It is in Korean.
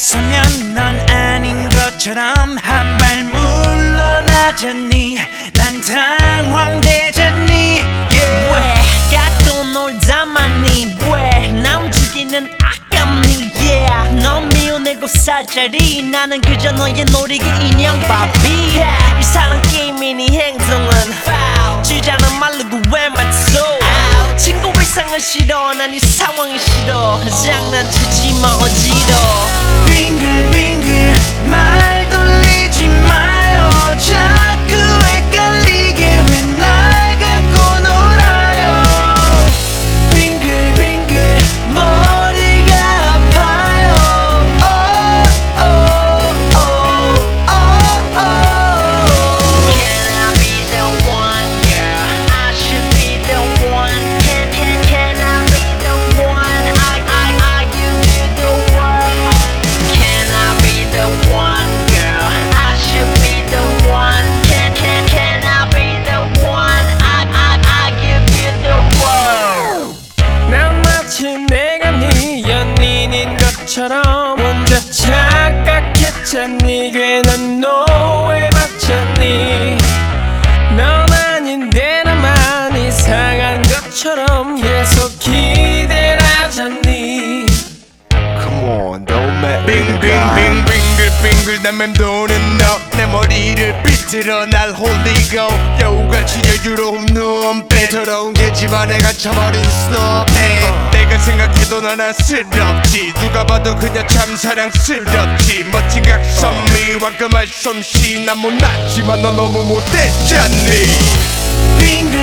다가서면 넌 아닌 것처럼 한 발 물러나잖니. 난 당황되잖니. 왜 가또 놀다마니 왜 나 움직이는 아깝니. 넌 미워내고 살자리 나는 그저 너의 놀이기 인형 바비. 이상한 게임이니 행동은 주자는 말르고 왜 맞소. 친구 이상은 싫어 난 이 상황이 싫어. 장난치지 마 어지러. 빙글빙글 말 돌리지 마요. 자꾸 헷갈리게 왜 날 갖고 놀아요. 빙글빙글 머리가 아파요. Can I be the one, girl? I should be the one. Can I be the one? I give you the world. Can I be the one, girl? I should be the one. Can I be the one? I give you the world. 난 마치 내가 네 연인인 것처럼 혼자 착각했잖니. 괜한 너에 맞췄니. 넌 아닌데 나만 이상한 것처럼 계속 기대를 하잖니. Come on, don't make me 빙빙빙빙글빙글 난 맴도는 너. 내 머리를 비틀어 날 홀리고 여우같이 여유로운 눈빛. 더러운 게 집안에 갇혀버린 스노우. 내가 생각해도 난 안쓰럽지. 누가 봐도 그냥 참 사랑스럽지. 멋진 각선미 황금알 솜씨. 난 못났지만 넌 너무 못됐잖니. 빙글